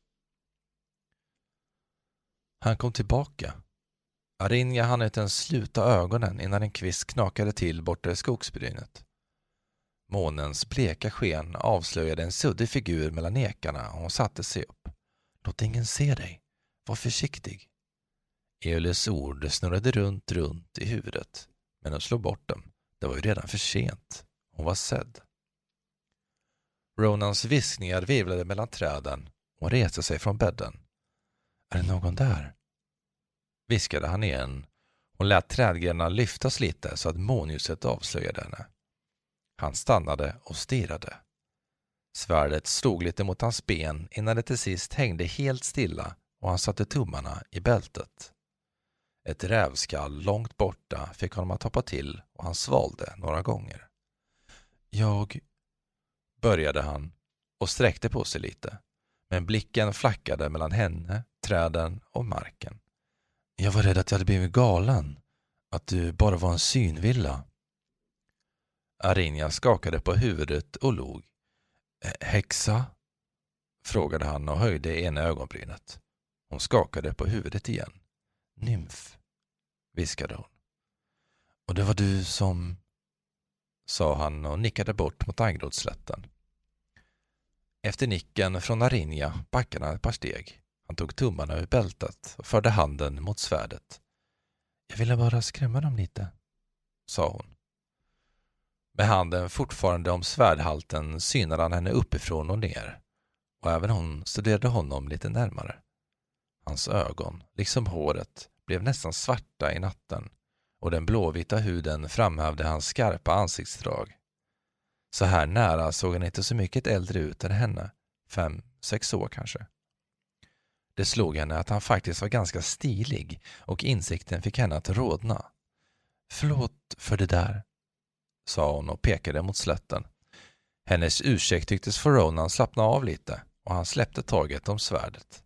Han kom tillbaka. Arinja hann inte ens sluta ögonen innan en kvist knakade till borta i skogsbrynet. Månens bleka sken avslöjade en suddig figur mellan ekarna och hon satte sig upp. Låt ingen se dig. Var försiktig. Eolis ord snurrade runt, runt i huvudet, men hon slog bort dem. Det var ju redan för sent. Hon var sedd. Ronans viskningar virvlade mellan träden och hon reste sig från bädden. Är det någon där? Viskade han igen. Hon lät trädgrenarna lyftas lite så att månljuset avslöjade henne. Han stannade och stirrade. Svärdet slog lite mot hans ben innan det till sist hängde helt stilla och han satte tummarna i bältet. Ett rävskall långt borta fick honom att hoppa till och han svalde några gånger. Jag... började han och sträckte på sig lite, men blicken flackade mellan henne, träden och marken. Jag var rädd att jag hade blivit galen, att du bara var en synvilla. Arinja skakade på huvudet och log. Häxa? Frågade han och höjde ena ögonbrynet. Hon skakade på huvudet igen. Nymf, viskade hon. Och det var du som... sa han och nickade bort mot Angrodslätten. Efter nicken från Arinja backade han ett par steg. Han tog tummarna ur bältet och förde handen mot svärdet. Jag ville bara skrämma dem lite, sa hon. Med handen fortfarande om svärdhalten synade han henne uppifrån och ner. Och även hon studerade honom lite närmare. Hans ögon, liksom håret, blev nästan svarta i natten och den blåvita huden framhävde hans skarpa ansiktsdrag. Så här nära såg han inte så mycket äldre ut än henne, fem, sex år kanske. Det slog henne att han faktiskt var ganska stilig och insikten fick henne att rodna. Förlåt för det där, sa hon och pekade mot slätten. Hennes ursäkt tycktes få Ronan slappna av lite och han släppte taget om svärdet.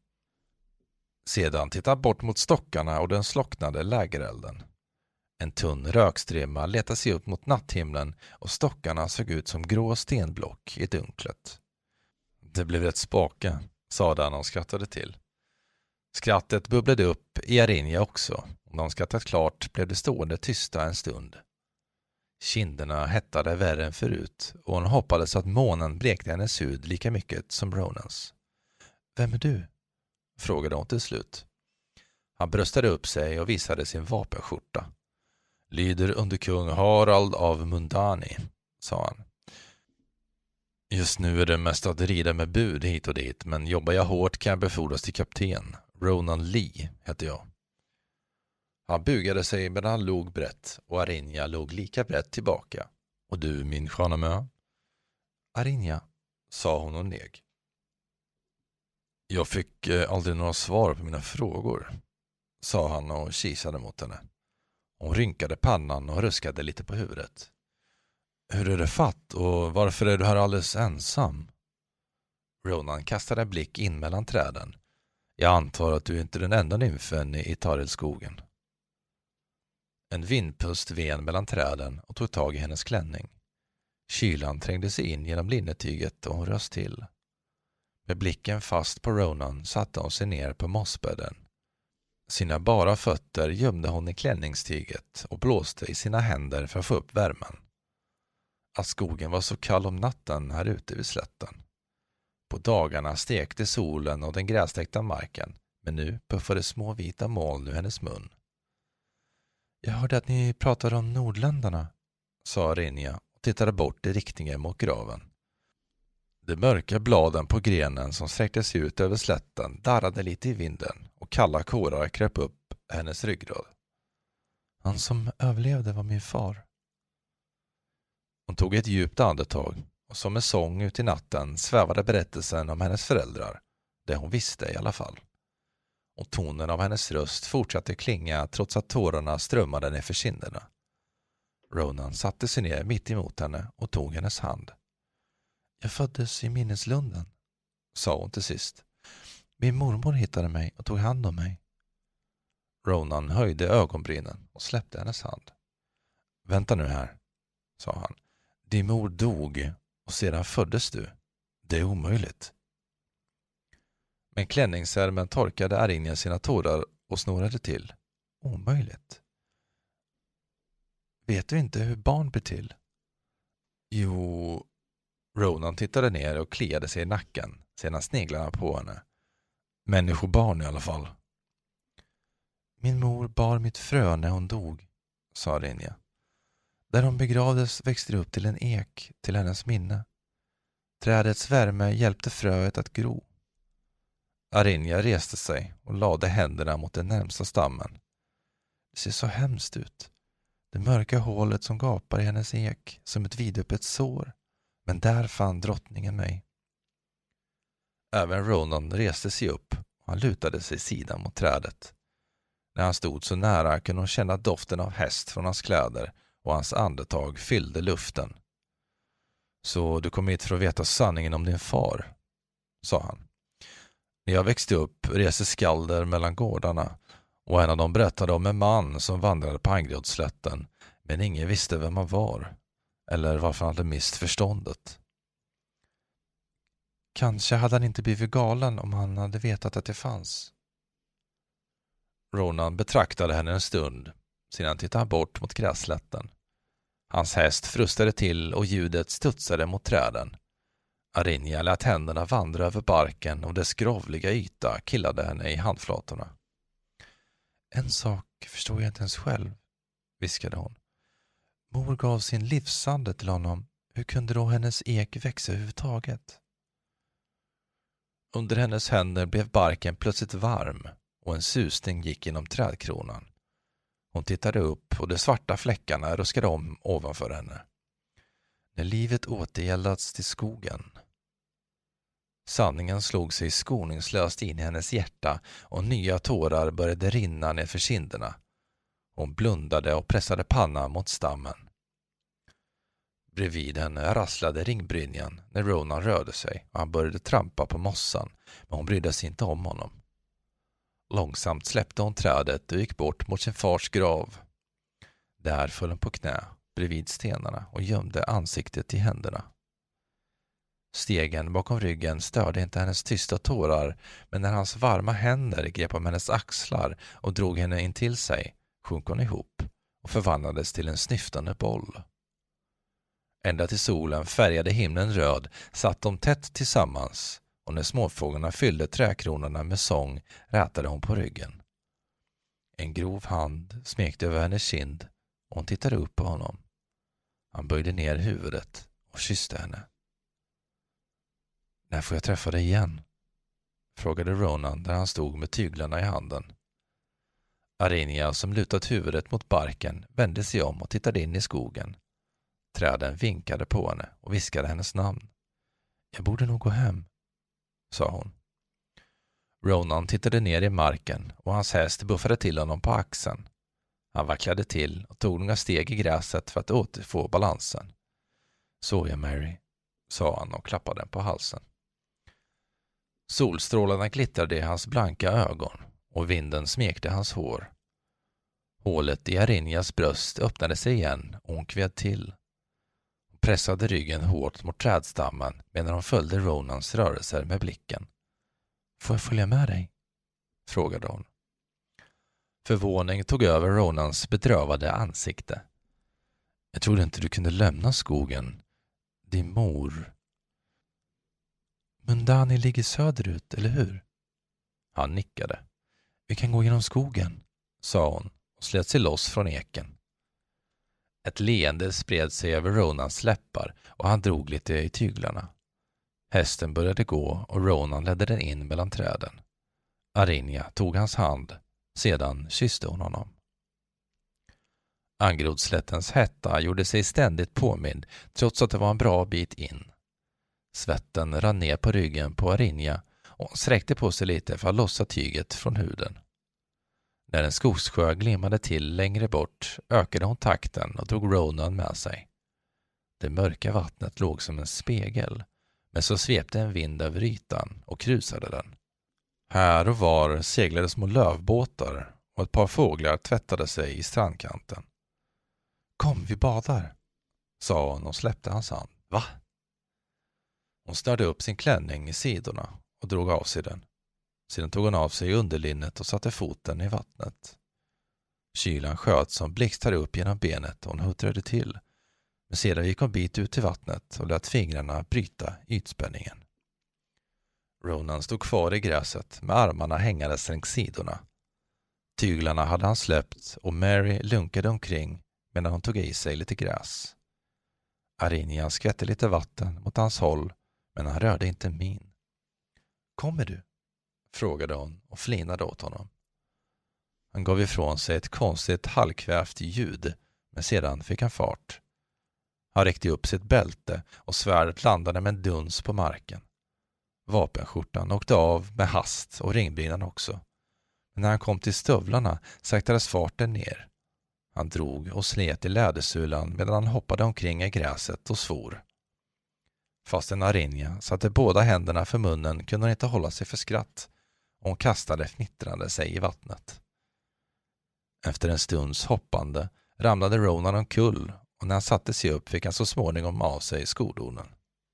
Sedan tittade han bort mot stockarna och den slocknade lägerelden. En tunn rökstrimma letade sig upp mot natthimlen och stockarna såg ut som grå stenblock i dunklet. Det blev ett spaka, sade han och skrattade till. Skrattet bubblade upp i Arinja också och när de skrattat klart blev det stående tysta en stund. Kinderna hettade värre än förut och hon hoppades att månen blekte hennes hud lika mycket som Ronans. Vem är du? Frågade hon till slut. Han bröstade upp sig och visade sin vapenskjorta. Lyder under kung Harald av Mundani, sa han. Just nu är det mest att rida med bud hit och dit, men jobbar jag hårt kan jag befordras till kapten. Ronan Lee heter jag. Han bugade sig medan han log brett och Arinja log lika brett tillbaka. Och du, min sköna mö? Arinja, sa hon och neg. Jag fick eh, aldrig några svar på mina frågor, sa han och kisade mot henne. Hon rynkade pannan och ruskade lite på huvudet. Hur är det fatt och varför är du här alldeles ensam? Ronan kastade en blick in mellan träden. Jag antar att du inte är den enda nymfen i Tarilskogen. En vindpust ven mellan träden och tog tag i hennes klänning. Kylan trängde sig in genom linnetyget och hon röst till. Med blicken fast på Ronan satte hon sig ner på mossbädden. Sina bara fötter gömde hon i klänningstyget och blåste i sina händer för att få upp värmen. Att skogen var så kall om natten här ute vid slätten. På dagarna stekte solen och den grästäckta marken, men nu puffade små vita moln ur hennes mun. Jag hörde att ni pratade om nordländarna, sa Arinja och tittade bort i riktningen mot graven. De mörka bladen på grenen som sträcktes ut över slätten darrade lite i vinden och kalla kårar kröp upp hennes ryggrad. Han som överlevde var min far. Hon tog ett djupt andetag och som en sång ut i natten svävade berättelsen om hennes föräldrar, det hon visste i alla fall. Och tonen av hennes röst fortsatte klinga trots att tårarna strömmade ner för kinderna. Ronan satte sig ner mitt emot henne och tog hennes hand. Jag föddes i minneslunden, sa hon till sist. Min mormor hittade mig och tog hand om mig. Ronan höjde ögonbrynen och släppte hennes hand. Vänta nu här, sa han. Din mor dog och sedan föddes du. Det är omöjligt. Men klänningsärmen torkade Arinja sina tårar och snorade till. Omöjligt. Vet du inte hur barn blir till? Jo... Ronan tittade ner och kliade sig i nacken, sedan sneglarna på henne. Människobarn i alla fall. Min mor bar mitt frö när hon dog, sa Arinja. Där hon begravdes växte det upp till en ek till hennes minne. Trädets värme hjälpte fröet att gro. Arinja reste sig och lade händerna mot den närmsta stammen. Det ser så hemskt ut. Det mörka hålet som gapar i hennes ek som ett vidöppet sår. Men där fann drottningen mig. Även Ronan reste sig upp och han lutade sig sidan mot trädet. När han stod så nära kunde hon känna doften av häst från hans kläder och hans andetag fyllde luften. Så du kom hit för att veta sanningen om din far, sa han. När jag växte upp reste skalder mellan gårdarna och en av dem berättade om en man som vandrade på Angrodslätten, men ingen visste vem han var eller varför han hade mist förståndet. Kanske hade han inte blivit galen om han hade vetat att det fanns. Ronan betraktade henne en stund, sedan tittade han bort mot grässlätten. Hans häst frustade till och ljudet studsade mot träden. Arinja lät händerna vandra över barken och dess grovliga yta killade henne i handflatorna. En sak förstår jag inte ens själv, viskade hon. Mor gav sin livsande till honom. Hur kunde då hennes ek växa överhuvudtaget? Under hennes händer blev barken plötsligt varm och en susning gick genom trädkronan. Hon tittade upp och de svarta fläckarna ruskade om ovanför henne. När livet återgäldats till skogen. Sanningen slog sig skoningslöst in i hennes hjärta och nya tårar började rinna ner för kinderna. Hon blundade och pressade pannan mot stammen. Bredvid henne rasslade ringbrynjan när Ronan rörde sig och han började trampa på mossan, men hon brydde sig inte om honom. Långsamt släppte hon trädet och gick bort mot sin fars grav. Där föll hon på knä bredvid stenarna och gömde ansiktet i händerna. Stegen bakom ryggen störde inte hennes tysta tårar, men när hans varma händer grep om hennes axlar och drog henne in till sig sjönk hon ihop och förvandlades till en snyftande boll. Ända till solen färgade himlen röd satt de tätt tillsammans och när småfåglarna fyllde träkronorna med sång rätade hon på ryggen. En grov hand smekte över hennes kind och hon tittade upp på honom. Han böjde ner huvudet och kysste henne. När får jag träffa dig igen? Frågade Ronan där han stod med tyglarna i handen. Arinja som lutat huvudet mot barken vände sig om och tittade in i skogen. Träden vinkade på henne och viskade hennes namn. Jag borde nog gå hem, sa hon. Ronan tittade ner i marken och hans häst buffade till honom på axeln. Han vacklade till och tog några steg i gräset för att återfå balansen. Så jag, Mary, sa han och klappade den på halsen. Solstrålarna glittrade i hans blanka ögon och vinden smekte hans hår. Hålet i Arinjas bröst öppnade sig igen och hon kved till. Hon pressade ryggen hårt mot trädstammen medan hon följde Ronans rörelser med blicken. Får jag följa med dig? Frågade hon. Förvåning tog över Ronans bedrövade ansikte. Jag trodde inte du kunde lämna skogen. Din mor. Men Dani ligger söderut, eller hur? Han nickade. Vi kan gå genom skogen, sa hon och slet sig loss från eken. Ett leende spred sig över Ronans läppar och han drog lite i tyglarna. Hästen började gå och Ronan ledde den in mellan träden. Arinja tog hans hand, sedan kysste hon honom. Angrodslättens hetta gjorde sig ständigt påmind trots att det var en bra bit in. Svetten rann ner på ryggen på Arinja och hon sträckte på sig lite för att lossa tyget från huden. När en skogssjö glimmade till längre bort ökade hon takten och drog Ronan med sig. Det mörka vattnet låg som en spegel, men så svepte en vind över ytan och krusade den. Här och var seglade små lövbåtar och ett par fåglar tvättade sig i strandkanten. Kom, vi badar, sa hon och släppte hans hand. Va? Hon snörde upp sin klänning i sidorna och drog av sig den. Sedan tog hon av sig underlinnet och satte foten i vattnet. Kylan sköt som blixtar upp genom benet och hon huttrade till. Men sedan gick hon bit ut i vattnet och lät fingrarna bryta ytspänningen. Ronan stod kvar i gräset med armarna hängandes längs sidorna. Tyglarna hade han släppt och Mary lunkade omkring medan hon tog i sig lite gräs. Arinja skvätte lite vatten mot hans håll, men han rörde inte min. Kommer du? Frågade hon och flinade åt honom. Han gav ifrån sig ett konstigt halvkvävt ljud, men sedan fick han fart. Han räckte upp sitt bälte och svärdet landade med en duns på marken. Vapenskjortan åkte av med hast och ringbrynnan också. Men när han kom till stövlarna saktades farten ner. Han drog och slet i lädersulan medan han hoppade omkring i gräset och svor. Fast en Arinja satte båda händerna för munnen kunde hon inte hålla sig för skratt och hon kastade fnittrande sig i vattnet. Efter en stunds hoppande ramlade Ronan omkull och när han satte sig upp fick han så småningom av sig skordonen.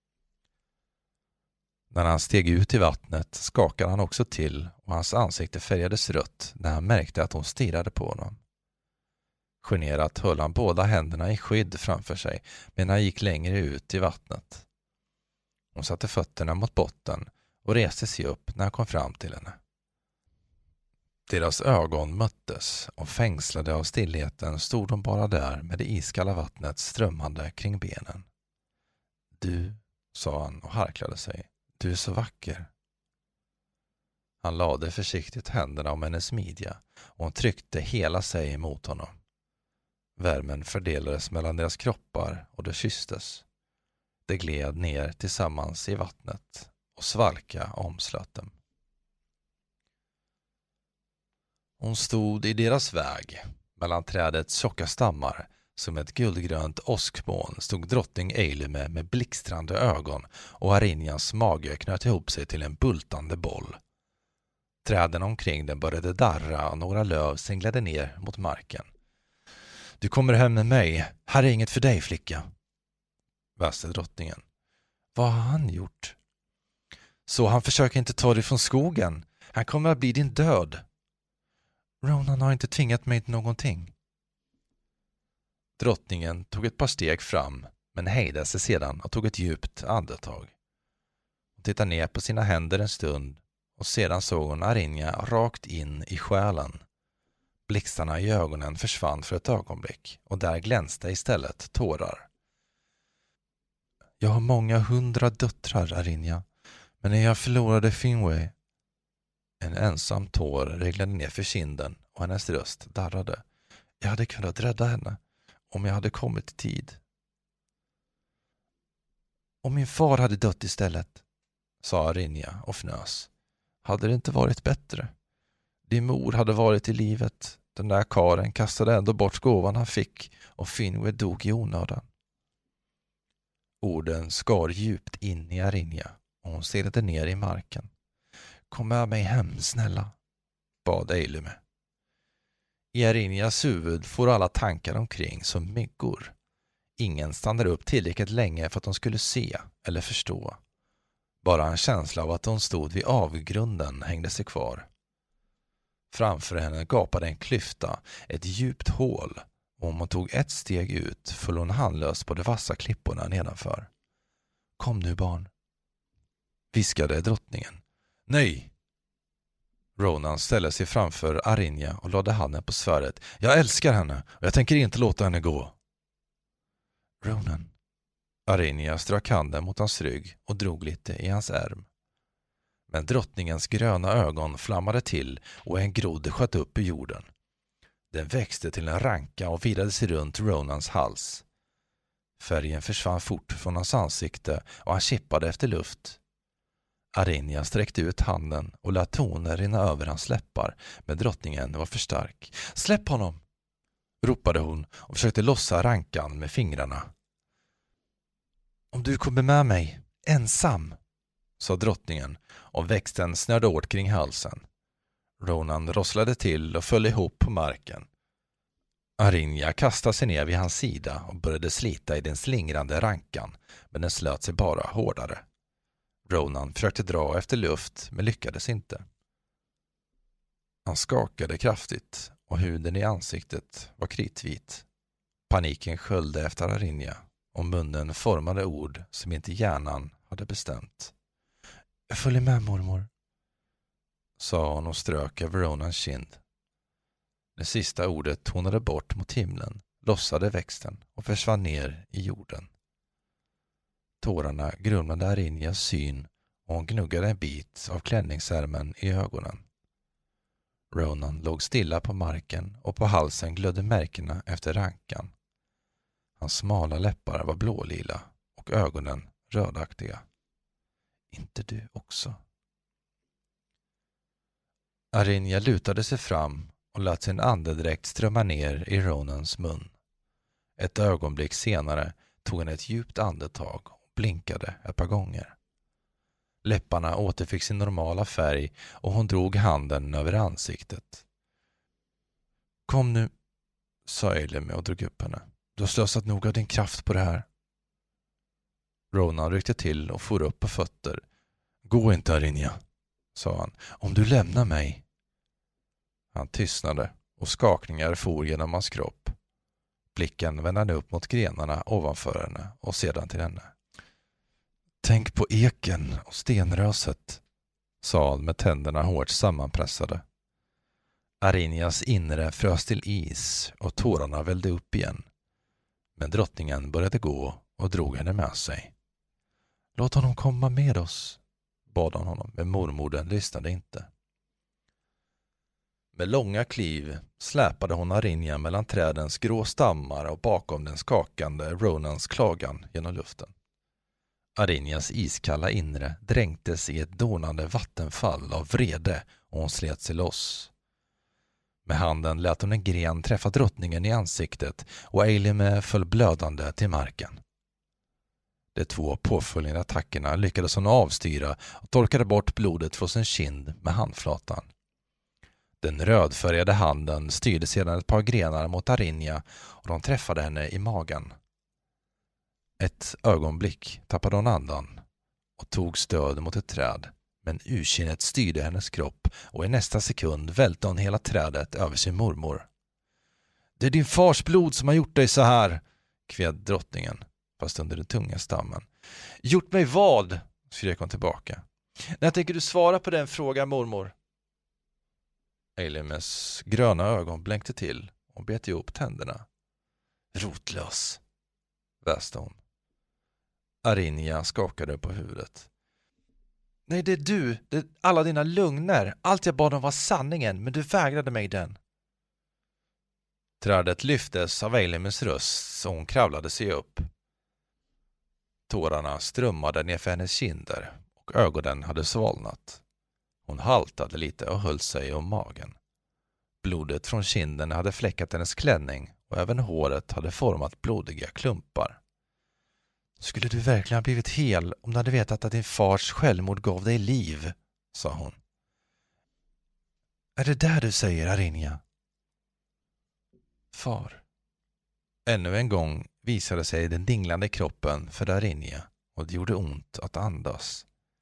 När han steg ut i vattnet skakade han också till och hans ansikte färgades rött när han märkte att hon stirrade på honom. Generat höll han båda händerna i skydd framför sig medan han gick längre ut i vattnet. Hon satte fötterna mot botten och reste sig upp när han kom fram till henne. Deras ögon möttes och fängslade av stillheten stod de bara där med det iskalla vattnet strömmande kring benen. Du, sa han och harklade sig, du är så vacker. Han lade försiktigt händerna om hennes midja och hon tryckte hela sig emot honom. Värmen fördelades mellan deras kroppar och de kysstes. De gled ner tillsammans i vattnet och svalka omslöt dem. Hon stod i deras väg. Mellan trädets tjocka stammar som ett guldgrönt åskmoln stod drottning Eilime med blixtrande ögon och Arinjas mage knöt ihop sig till en bultande boll. Träden omkring den började darra och några löv singlade ner mot marken. Du kommer hem med mig. Här är inget för dig, flicka, väste drottningen. Vad har han gjort? Så han försöker inte ta dig från skogen. Han kommer att bli din död. Ronan har inte tvingat mig till någonting. Drottningen tog ett par steg fram men hejdade sig sedan och tog ett djupt andetag. Hon tittade ner på sina händer en stund och sedan såg hon Arinja rakt in i själen. Blixtarna i ögonen försvann för ett ögonblick och där glänste istället tårar. Jag har många hundra döttrar, Arinja, men när jag förlorade Finwë. En ensam tår reglade ner för kinden och hennes röst darrade. Jag hade kunnat rädda henne om jag hade kommit i tid. Om min far hade dött istället, sa Arinja och fnös. Hade det inte varit bättre? Din mor hade varit i livet. Den där karen kastade ändå bort gåvan han fick och Finwë dog i onödan. Orden skar djupt in i Arinja och hon stirrade ner i marken. Kom med mig hem, snälla, bad Eilime. I Arinjas huvud får alla tankar omkring som myggor. Ingen stannade upp tillräckligt länge för att de skulle se eller förstå. Bara en känsla av att hon stod vid avgrunden hängde sig kvar. Framför henne gapade en klyfta, ett djupt hål, och om hon tog ett steg ut föll hon handlös på de vassa klipporna nedanför. Kom nu, barn, viskade drottningen. Nej! Ronan ställde sig framför Arinja och lade handen på svärdet. Jag älskar henne och jag tänker inte låta henne gå. Ronan. Arinja strök handen mot hans rygg och drog lite i hans ärm. Men drottningens gröna ögon flammade till och en grodd sköt upp i jorden. Den växte till en ranka och virade sig runt Ronans hals. Färgen försvann fort från hans ansikte och han kippade efter luft. Arinja sträckte ut handen och lät toner rinna över hans läppar, men drottningen var för stark. Släpp honom! Ropade hon och försökte lossa rankan med fingrarna. Om du kommer med mig, ensam, sa drottningen och växten snörde åt kring halsen. Ronan rosslade till och föll ihop på marken. Arinja kastade sig ner vid hans sida och började slita i den slingrande rankan, men den slöt sig bara hårdare. Ronan försökte dra efter luft, men lyckades inte. Han skakade kraftigt och huden i ansiktet var kritvit. Paniken sköljde efter Arinja och munnen formade ord som inte hjärnan hade bestämt. Jag följer med, mormor, sa hon och strök över Ronans kind. Det sista ordet tonade bort mot himlen, lossade växten och försvann ner i jorden. Tårarna grumlade Arinjas syn och hon gnuggade en bit av klänningsärmen i ögonen. Ronan låg stilla på marken och på halsen glödde märkena efter rankan. Hans smala läppar var blålila och ögonen rödaktiga. Inte du också? Arinja lutade sig fram och lät sin andedräkt strömma ner i Ronans mun. Ett ögonblick senare tog han ett djupt andetag och blinkade ett par gånger. Läpparna återfick sin normala färg och hon drog handen över ansiktet. Kom nu, sa Eilime och drog upp henne. Du har slösat nog av din kraft på det här. Ronan ryckte till och for upp på fötter. Gå inte, Arinja, sa han. Om du lämnar mig. Han tystnade och skakningar for genom hans kropp. Blicken vände upp mot grenarna ovanför henne och sedan till henne. Tänk på eken och stenröset, sa han med tänderna hårt sammanpressade. Arinjas inre frös till is och tårarna vällde upp igen. Men drottningen började gå och drog henne med sig. Låt honom komma med oss, bad hon honom, men mormodern lyssnade inte. Med långa kliv släpade hon Arinja mellan trädens grå stammar och bakom den skakande Ronans klagan genom luften. Arinjas iskalla inre dränktes i ett dånande vattenfall av vrede och hon slet sig loss. Med handen lät hon en gren träffa drottningen i ansiktet och Eilime föll blödande till marken. De två påföljande attackerna lyckades hon avstyra och torkade bort blodet från sin kind med handflatan. Den rödfärgade handen styrde sedan ett par grenar mot Arinja och de träffade henne i magen. Ett ögonblick tappade hon andan och tog stöd mot ett träd, men urkinnet styrde hennes kropp och i nästa sekund välte hon hela trädet över sin mormor. Det är din fars blod som har gjort dig så här, kved drottningen, fast under den tunga stammen. Gjort mig vad? Skrek hon tillbaka. När tänker du svara på den frågan, mormor? Eilimes gröna ögon blänkte till och bet ihop tänderna. Rotlös, väste hon. Arinja skakade på huvudet. Nej, det är du, det är alla dina lögner. Allt jag bad om var sanningen, men du vägrade mig den. Trädet lyftes av Eilimes röst så hon kravlade sig upp. Tårarna strömmade ner för hennes kinder och ögonen hade svalnat. Hon haltade lite och höll sig om magen. Blodet från kinden hade fläckat hennes klänning och även håret hade format blodiga klumpar. Skulle du verkligen ha blivit hel om du hade vetat att din fars självmord gav dig liv, sa hon. Är det där du säger, Arinja? Far. Ännu en gång visade sig den dinglande kroppen för Arinja och det gjorde ont att andas.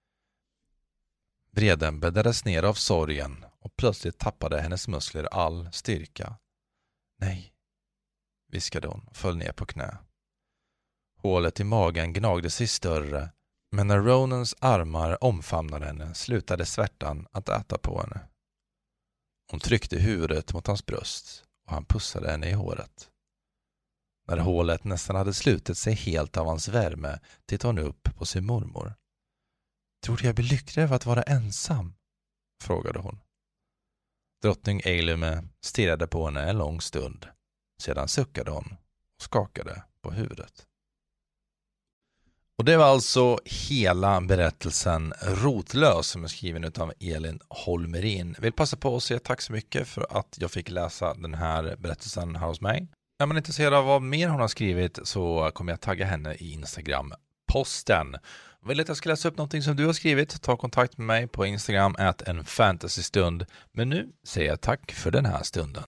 Vreden bäddades ner av sorgen och plötsligt tappade hennes muskler all styrka. Nej, viskade hon och föll ner på knä. Hålet i magen gnagde sig större, men när Ronans armar omfamnade henne slutade svärtan att äta på henne. Hon tryckte huvudet mot hans bröst och han pussade henne i håret. När hålet nästan hade slutit sig helt av hans värme tittade hon upp på sin mormor. Tror du jag blir lycklig över att vara ensam? Frågade hon. Drottning Eilime stirrade på henne en lång stund. Sedan suckade hon och skakade på huvudet. Och det var alltså hela berättelsen Rotlös som är skriven av Elin Holmerin. Jag vill passa på att säga tack så mycket för att jag fick läsa den här berättelsen här hos mig. Är man intresserad av vad mer hon har skrivit så kommer jag tagga henne i Instagram-posten. Vill att jag ska läsa upp någonting som du har skrivit, ta kontakt med mig på Instagram at en fantasystund. Men nu säger jag tack för den här stunden.